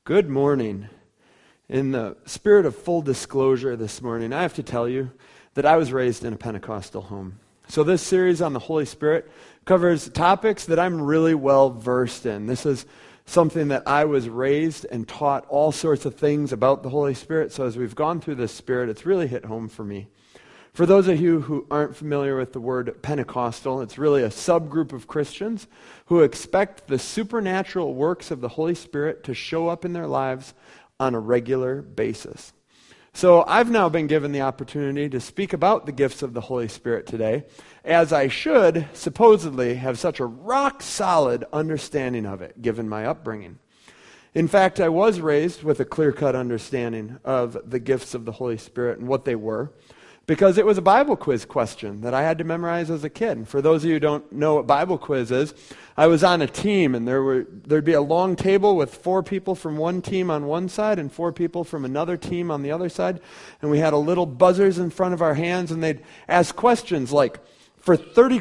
Good morning. In the spirit of full disclosure this morning, I have to tell you that I was raised in a Pentecostal home. So this series on the Holy Spirit covers topics that I'm really well versed in. This is something that I was raised and taught all sorts of things about the Holy Spirit. So as we've gone through this spirit, it's really hit home for me. For those of you who aren't familiar with the word Pentecostal, it's really a subgroup of Christians who expect the supernatural works of the Holy Spirit to show up in their lives on a regular basis. So I've now been given the opportunity to speak about the gifts of the Holy Spirit today, as I should supposedly have such a rock-solid understanding of it, given my upbringing. In fact, I was raised with a clear-cut understanding of the gifts of the Holy Spirit and what they were, because it was a Bible quiz question that I had to memorize as a kid. And for those of you who don't know what Bible quiz is, I was on a team, and there'd be a long table with 4 people from one team on one side and 4 people from another team on the other side. And we had a little buzzers in front of our hands, and they'd ask questions like, for 30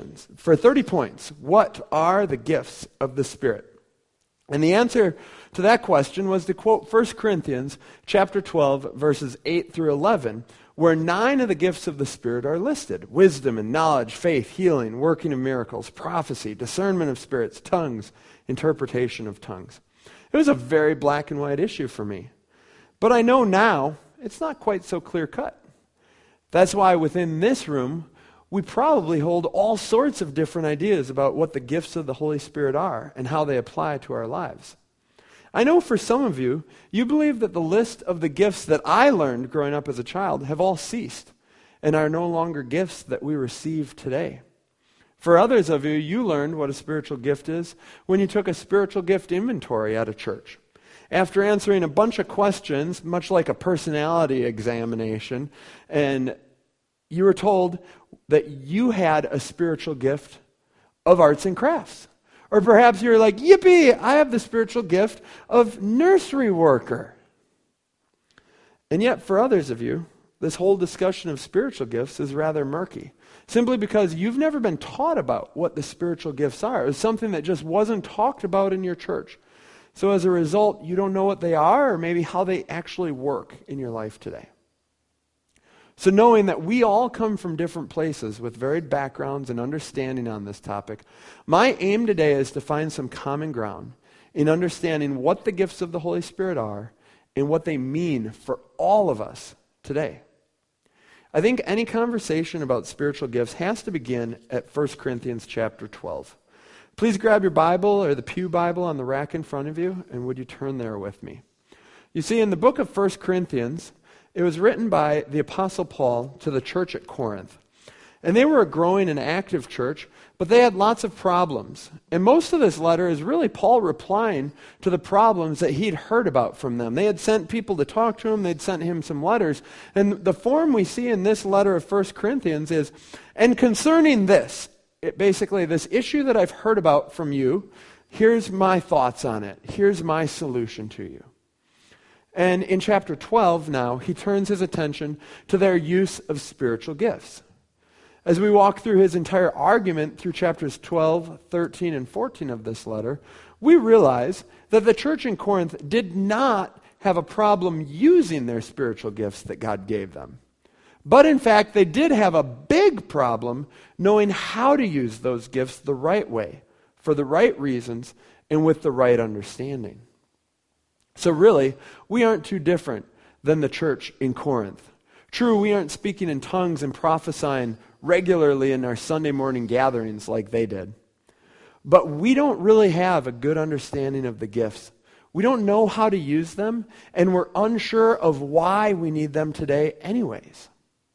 points, what are the gifts of the Spirit? And the answer to that question was to quote 1 Corinthians chapter 12, verses 8 through 11, where 9 of the gifts of the Spirit are listed: wisdom and knowledge, faith, healing, working of miracles, prophecy, discernment of spirits, tongues, interpretation of tongues. It was a very black and white issue for me. But I know now it's not quite so clear cut. That's why within this room, we probably hold all sorts of different ideas about what the gifts of the Holy Spirit are and how they apply to our lives. I know for some of you, you believe that the list of the gifts that I learned growing up as a child have all ceased and are no longer gifts that we receive today. For others of you, you learned what a spiritual gift is when you took a spiritual gift inventory at a church. After answering a bunch of questions, much like a personality examination, and you were told that you had a spiritual gift of arts and crafts. Or perhaps you're like, yippee, I have the spiritual gift of nursery worker. And yet for others of you, this whole discussion of spiritual gifts is rather murky, simply because you've never been taught about what the spiritual gifts are. It was something that just wasn't talked about in your church. So as a result, you don't know what they are or maybe how they actually work in your life today. So knowing that we all come from different places with varied backgrounds and understanding on this topic, my aim today is to find some common ground in understanding what the gifts of the Holy Spirit are and what they mean for all of us today. I think any conversation about spiritual gifts has to begin at 1 Corinthians chapter 12. Please grab your Bible or the Pew Bible on the rack in front of you, and would you turn there with me? You see, in the book of 1 Corinthians, it was written by the Apostle Paul to the church at Corinth. And they were a growing and active church, but they had lots of problems. And most of this letter is really Paul replying to the problems that he'd heard about from them. They had sent people to talk to him. They'd sent him some letters. And the form we see in this letter of 1 Corinthians is, and concerning this, basically this issue that I've heard about from you, here's my thoughts on it. Here's my solution to you. And in chapter 12 now, he turns his attention to their use of spiritual gifts. As we walk through his entire argument through chapters 12, 13, and 14 of this letter, we realize that the church in Corinth did not have a problem using their spiritual gifts that God gave them. But in fact, they did have a big problem knowing how to use those gifts the right way, for the right reasons, and with the right understanding. So really, we aren't too different than the church in Corinth. True, we aren't speaking in tongues and prophesying regularly in our Sunday morning gatherings like they did. But we don't really have a good understanding of the gifts. We don't know how to use them, and we're unsure of why we need them today anyways.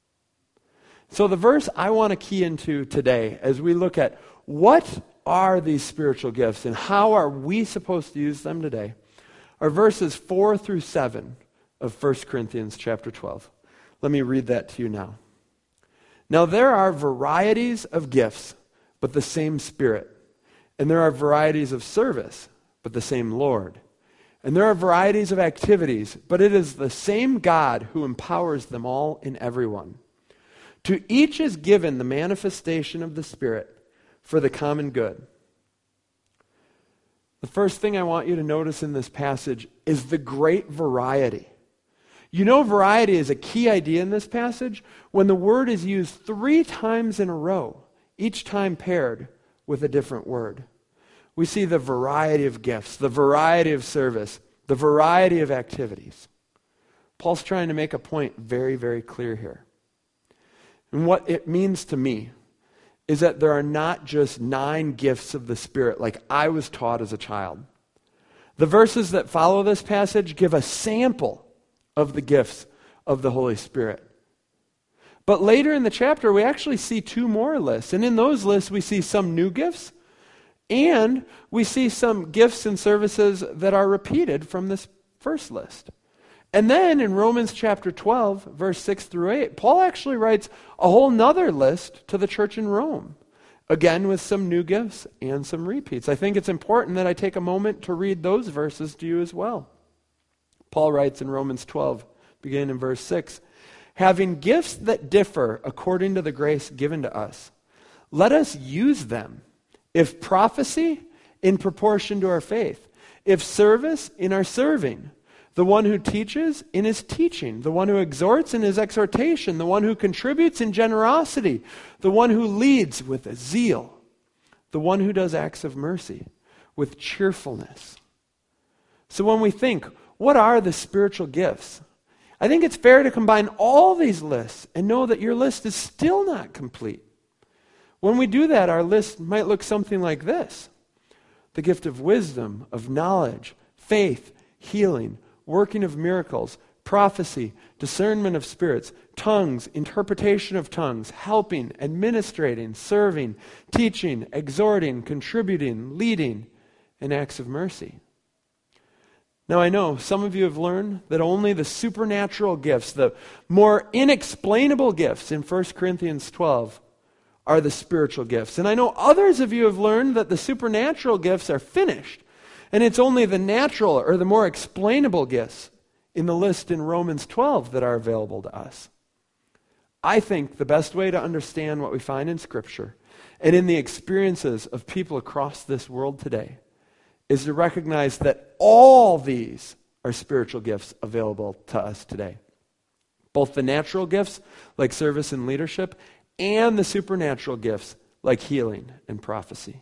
So the verse I want to key into today as we look at what are these spiritual gifts and how are we supposed to use them today are verses 4 through 7 of 1 Corinthians chapter 12. Let me read that to you now. Now there are varieties of gifts, but the same Spirit. And there are varieties of service, but the same Lord. And there are varieties of activities, but it is the same God who empowers them all in everyone. To each is given the manifestation of the Spirit for the common good. The first thing I want you to notice in this passage is the great variety. You know, variety is a key idea in this passage when the word is used 3 times in a row, each time paired with a different word. We see the variety of gifts, the variety of service, the variety of activities. Paul's trying to make a point very, very clear here. And what it means to me is that there are not just 9 gifts of the Spirit like I was taught as a child. The verses that follow this passage give a sample of the gifts of the Holy Spirit. But later in the chapter, we actually see 2 more lists. And in those lists, we see some new gifts, and we see some gifts and services that are repeated from this first list. And then in Romans chapter 12, verse 6 through 8, Paul actually writes a whole nother list to the church in Rome, again with some new gifts and some repeats. I think it's important that I take a moment to read those verses to you as well. Paul writes in Romans 12, beginning in verse 6, having gifts that differ according to the grace given to us, let us use them. If prophecy, in proportion to our faith. If service, in our serving. The one who teaches, in his teaching. The one who exhorts, in his exhortation. The one who contributes, in generosity. The one who leads, with zeal. The one who does acts of mercy, with cheerfulness. So when we think, what are the spiritual gifts? I think it's fair to combine all these lists and know that your list is still not complete. When we do that, our list might look something like this. The gift of wisdom, of knowledge, faith, healing, working of miracles, prophecy, discernment of spirits, tongues, interpretation of tongues, helping, administrating, serving, teaching, exhorting, contributing, leading, and acts of mercy. Now I know some of you have learned that only the supernatural gifts, the more inexplainable gifts in 1 Corinthians 12 are the spiritual gifts. And I know others of you have learned that the supernatural gifts are finished, and it's only the natural or the more explainable gifts in the list in Romans 12 that are available to us. I think the best way to understand what we find in Scripture and in the experiences of people across this world today is to recognize that all these are spiritual gifts available to us today. Both the natural gifts, like service and leadership, and the supernatural gifts, like healing and prophecy.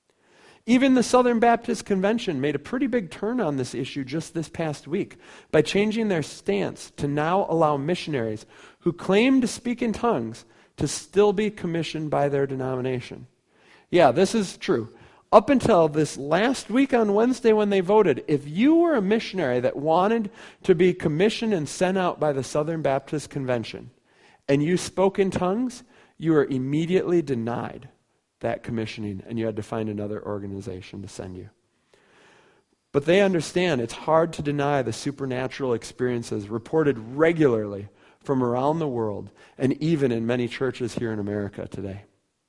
Even the Southern Baptist Convention made a pretty big turn on this issue just this past week by changing their stance to now allow missionaries who claim to speak in tongues to still be commissioned by their denomination. Yeah, this is true. Up until this last week on Wednesday when they voted, if you were a missionary that wanted to be commissioned and sent out by the Southern Baptist Convention and you spoke in tongues, you were immediately denied that commissioning and you had to find another organization to send you. But they understand it's hard to deny the supernatural experiences reported regularly from around the world and even in many churches here in America today.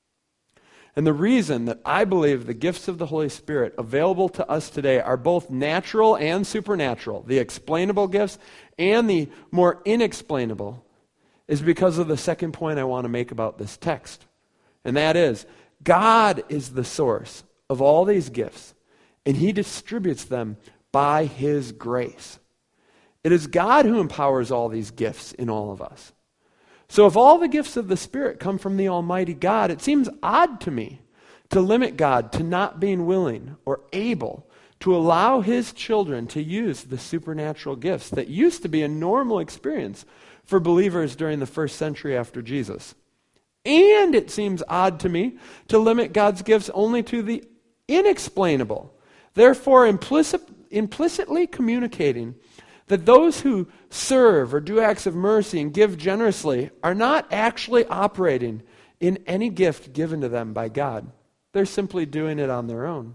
And the reason that I believe the gifts of the Holy Spirit available to us today are both natural and supernatural, the explainable gifts and the more inexplainable, is because of the second point I want to make about this text. And that is, God is the source of all these gifts, and He distributes them by His grace. It is God who empowers all these gifts in all of us. So if all the gifts of the Spirit come from the Almighty God, it seems odd to me to limit God to not being willing or able to allow His children to use the supernatural gifts that used to be a normal experience for believers during the first century after Jesus. And it seems odd to me to limit God's gifts only to the inexplainable, therefore implicitly communicating that those who serve or do acts of mercy and give generously are not actually operating in any gift given to them by God. They're simply doing it on their own.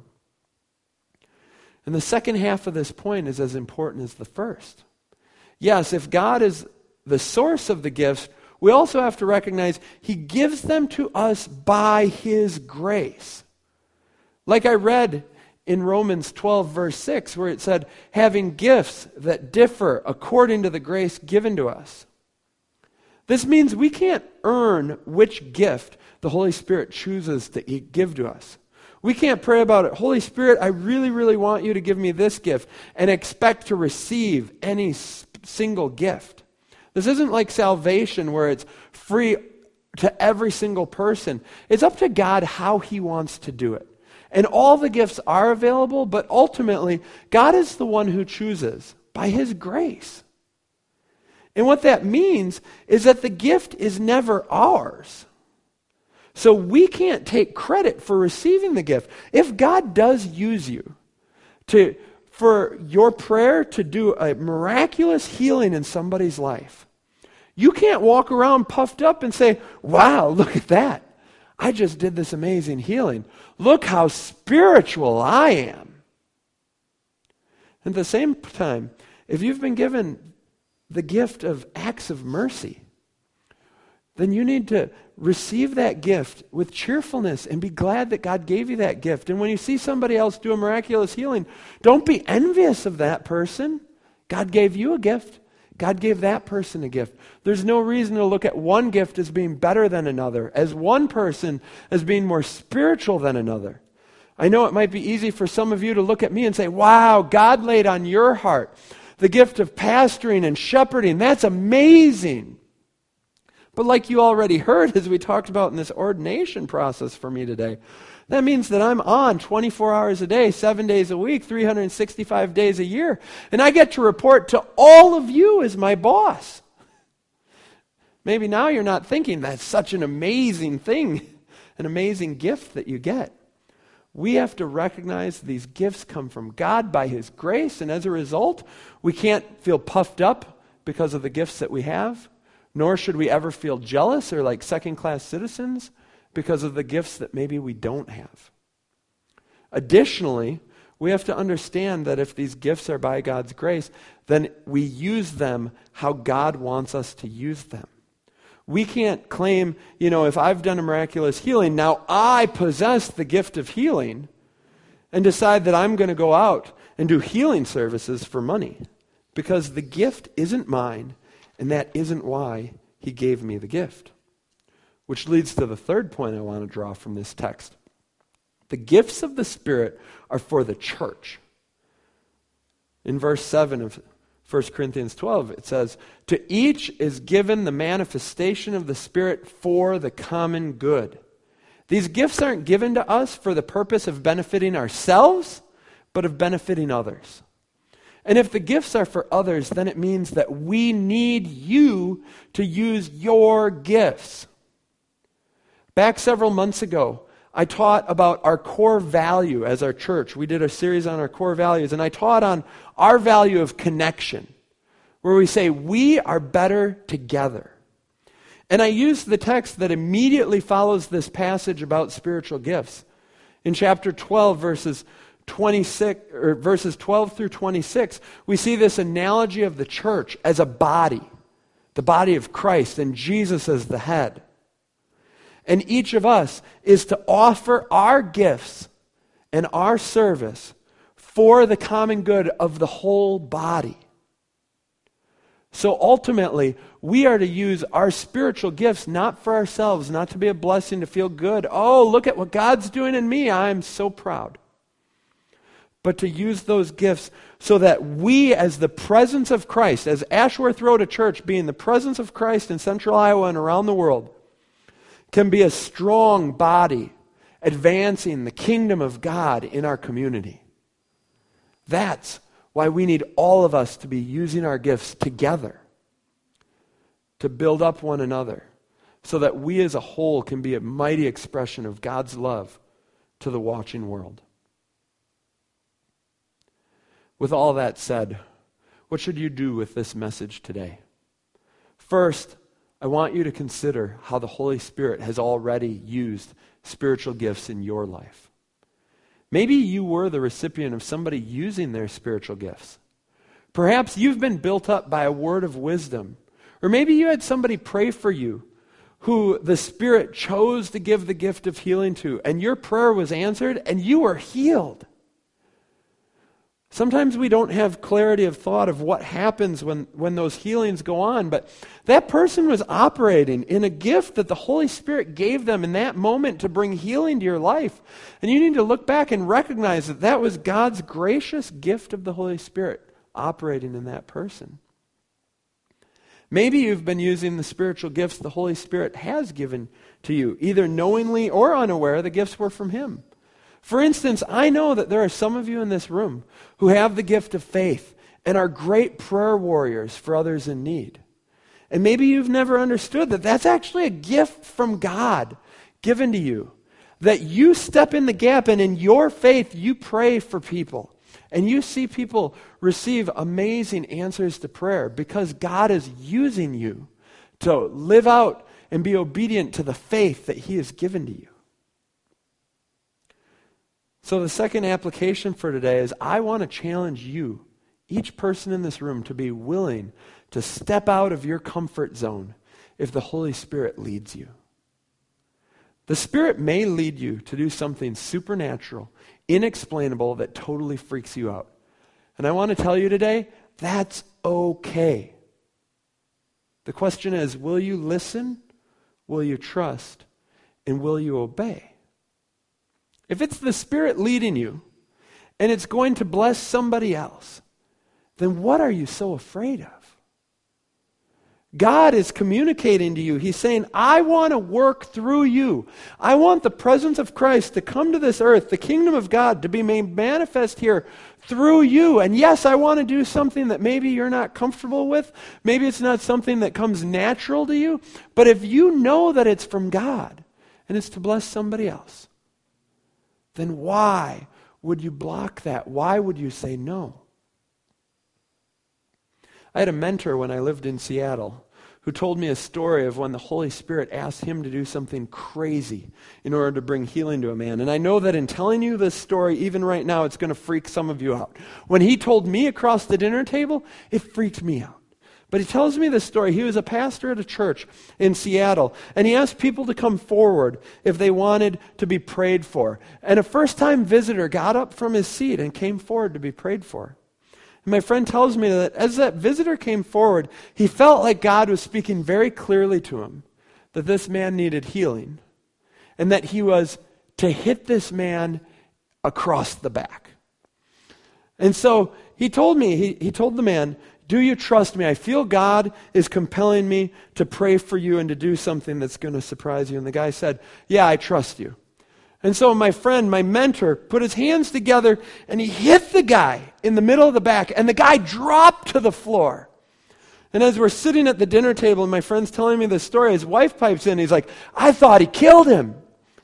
And the second half of this point is as important as the first. Yes, if God is the source of the gifts, we also have to recognize He gives them to us by His grace. Like I read in Romans 12, verse 6, where it said, having gifts that differ according to the grace given to us. This means we can't earn which gift the Holy Spirit chooses to give to us. We can't pray about it. Holy Spirit, I really, really want you to give me this gift, and expect to receive any single gift. This isn't like salvation where it's free to every single person. It's up to God how he wants to do it. And all the gifts are available, but ultimately, God is the one who chooses by his grace. And what that means is that the gift is never ours. So we can't take credit for receiving the gift. If God does use you for your prayer to do a miraculous healing in somebody's life, you can't walk around puffed up and say, wow, look at that. I just did this amazing healing. Look how spiritual I am. At the same time, if you've been given the gift of acts of mercy, then you need to receive that gift with cheerfulness and be glad that God gave you that gift. And when you see somebody else do a miraculous healing, don't be envious of that person. God gave you a gift. God gave that person a gift. There's no reason to look at one gift as being better than another, as one person as being more spiritual than another. I know it might be easy for some of you to look at me and say, wow, God laid on your heart the gift of pastoring and shepherding. That's amazing. But like you already heard as we talked about in this ordination process for me today, that means that I'm on 24 hours a day, 7 days a week, 365 days a year. And I get to report to all of you as my boss. Maybe now you're not thinking that's such an amazing thing, an amazing gift that you get. We have to recognize these gifts come from God by his grace, and as a result, we can't feel puffed up because of the gifts that we have, nor should we ever feel jealous or like second-class citizens because of the gifts that maybe we don't have. Additionally, we have to understand that if these gifts are by God's grace, then we use them how God wants us to use them. We can't claim, if I've done a miraculous healing, now I possess the gift of healing, and decide that I'm going to go out and do healing services for money, because the gift isn't mine, and that isn't why he gave me the gift. Which leads to the third point I want to draw from this text. The gifts of the Spirit are for the church. In verse 7 of 1 Corinthians 12, it says, to each is given the manifestation of the Spirit for the common good. These gifts aren't given to us for the purpose of benefiting ourselves, but of benefiting others. And if the gifts are for others, then it means that we need you to use your gifts. Back several months ago, I taught about our core value as our church. We did a series on our core values, and I taught on our value of connection, where we say we are better together. And I used the text that immediately follows this passage about spiritual gifts. In chapter 12, verses 12 through 26, we see this analogy of the church as a body, the body of Christ, and Jesus as the head. And each of us is to offer our gifts and our service for the common good of the whole body. So ultimately, we are to use our spiritual gifts not for ourselves, not to be a blessing, to feel good. Oh, look at what God's doing in me. I'm so proud. But to use those gifts so that we, as the presence of Christ, as Ashworth Road a Church being the presence of Christ in central Iowa and around the world, can be a strong body advancing the kingdom of God in our community. That's why we need all of us to be using our gifts together to build up one another so that we as a whole can be a mighty expression of God's love to the watching world. With all that said, what should you do with this message today? First, I want you to consider how the Holy Spirit has already used spiritual gifts in your life. Maybe you were the recipient of somebody using their spiritual gifts. Perhaps you've been built up by a word of wisdom. Or maybe you had somebody pray for you who the Spirit chose to give the gift of healing to, and your prayer was answered and you were healed. Sometimes we don't have clarity of thought of what happens when those healings go on, but that person was operating in a gift that the Holy Spirit gave them in that moment to bring healing to your life. And you need to look back and recognize that that was God's gracious gift of the Holy Spirit operating in that person. Maybe you've been using the spiritual gifts the Holy Spirit has given to you, either knowingly or unaware the gifts were from Him. For instance, I know that there are some of you in this room who have the gift of faith and are great prayer warriors for others in need. And maybe you've never understood that that's actually a gift from God given to you. That you step in the gap and in your faith you pray for people. And you see people receive amazing answers to prayer because God is using you to live out and be obedient to the faith that He has given to you. So the second application for today is I want to challenge you, each person in this room, to be willing to step out of your comfort zone if the Holy Spirit leads you. The Spirit may lead you to do something supernatural, inexplainable, that totally freaks you out. And I want to tell you today, that's okay. The question is, will you listen, will you trust, and will you obey? If it's the Spirit leading you, and it's going to bless somebody else, then what are you so afraid of? God is communicating to you. He's saying, I want to work through you. I want the presence of Christ to come to this earth, the kingdom of God to be made manifest here through you. And yes, I want to do something that maybe you're not comfortable with. Maybe it's not something that comes natural to you. But if you know that it's from God and it's to bless somebody else, then why would you block that? Why would you say no? I had a mentor when I lived in Seattle who told me a story of when the Holy Spirit asked him to do something crazy in order to bring healing to a man. And I know that in telling you this story, even right now, it's going to freak some of you out. When he told me across the dinner table, it freaked me out. But he tells me this story. He was a pastor at a church in Seattle, and he asked people to come forward if they wanted to be prayed for. And a first-time visitor got up from his seat and came forward to be prayed for. And my friend tells me that as that visitor came forward, he felt like God was speaking very clearly to him that this man needed healing and that he was to hit this man across the back. And so he told me, he told the man, do you trust me? I feel God is compelling me to pray for you and to do something that's going to surprise you. And the guy said, yeah, I trust you. And so my friend, my mentor, put his hands together and he hit the guy in the middle of the back, and the guy dropped to the floor. And as we're sitting at the dinner table and my friend's telling me this story, his wife pipes in. He's like, I thought he killed him.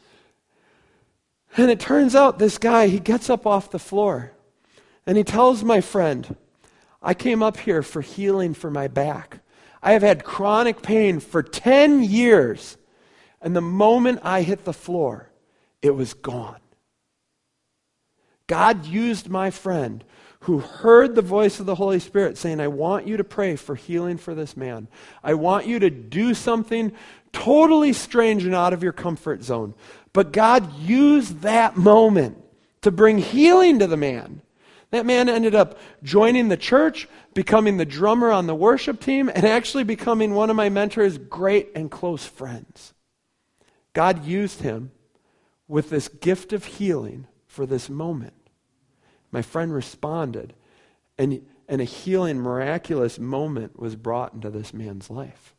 And it turns out this guy, he gets up off the floor and he tells my friend, I came up here for healing for my back. I have had chronic pain for 10 years. And the moment I hit the floor, it was gone. God used my friend who heard the voice of the Holy Spirit saying, I want you to pray for healing for this man. I want you to do something totally strange and out of your comfort zone. But God used that moment to bring healing to the man. That man ended up joining the church, becoming the drummer on the worship team, and actually becoming one of my mentor's great and close friends. God used him with this gift of healing for this moment. My friend responded, and a healing, miraculous moment was brought into this man's life.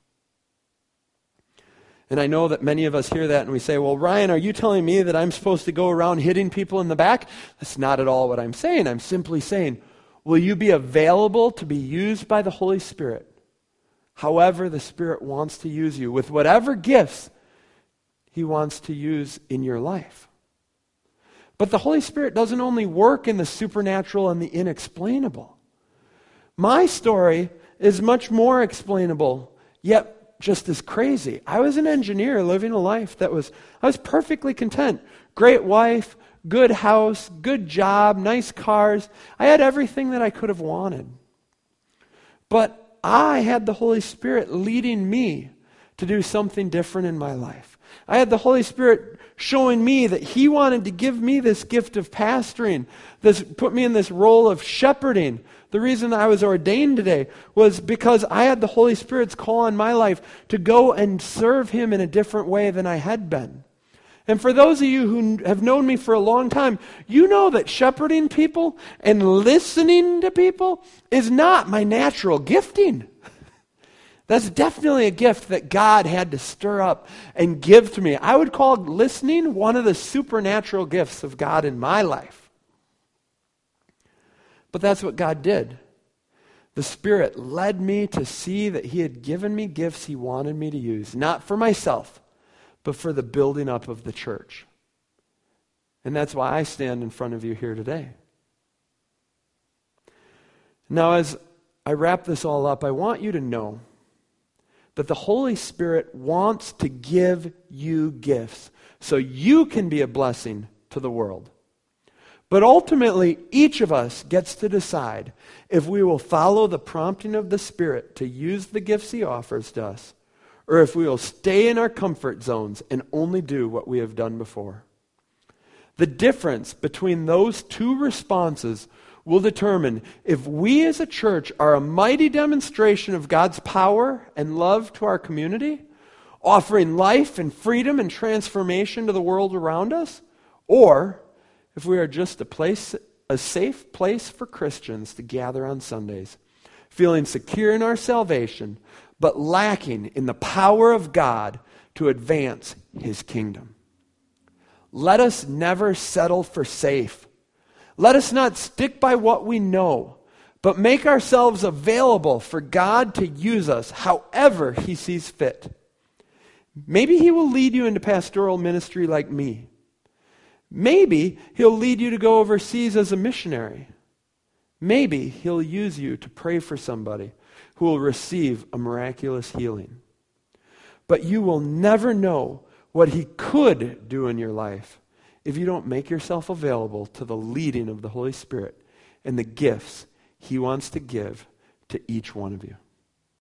And I know that many of us hear that and we say, well, Ryan, are you telling me that I'm supposed to go around hitting people in the back? That's not at all what I'm saying. I'm simply saying, will you be available to be used by the Holy Spirit? However the Spirit wants to use you, with whatever gifts He wants to use in your life. But the Holy Spirit doesn't only work in the supernatural and the inexplainable. My story is much more explainable, yet just as crazy. I was an engineer living a life I was perfectly content. Great wife, good house, good job, nice cars. I had everything that I could have wanted. But I had the Holy Spirit leading me to do something different in my life. I had the Holy Spirit showing me that he wanted to give me this gift of pastoring, put me in this role of shepherding. The reason I was ordained today was because I had the Holy Spirit's call on my life to go and serve him in a different way than I had been. And for those of you who have known me for a long time, you know that shepherding people and listening to people is not my natural gifting. That's definitely a gift that God had to stir up and give to me. I would call listening one of the supernatural gifts of God in my life. But that's what God did. The Spirit led me to see that he had given me gifts he wanted me to use, not for myself, but for the building up of the church. And that's why I stand in front of you here today. Now, as I wrap this all up, I want you to know that the Holy Spirit wants to give you gifts so you can be a blessing to the world. But ultimately, each of us gets to decide if we will follow the prompting of the Spirit to use the gifts he offers to us, or if we will stay in our comfort zones and only do what we have done before. The difference between those two responses will determine if we as a church are a mighty demonstration of God's power and love to our community, offering life and freedom and transformation to the world around us, or if we are just a safe place for Christians to gather on Sundays, feeling secure in our salvation, but lacking in the power of God to advance his kingdom. Let us never settle for safe. Let us not stick by what we know, but make ourselves available for God to use us however he sees fit. Maybe he will lead you into pastoral ministry like me. Maybe he'll lead you to go overseas as a missionary. Maybe he'll use you to pray for somebody who will receive a miraculous healing. But you will never know what he could do in your life if you don't make yourself available to the leading of the Holy Spirit and the gifts he wants to give to each one of you.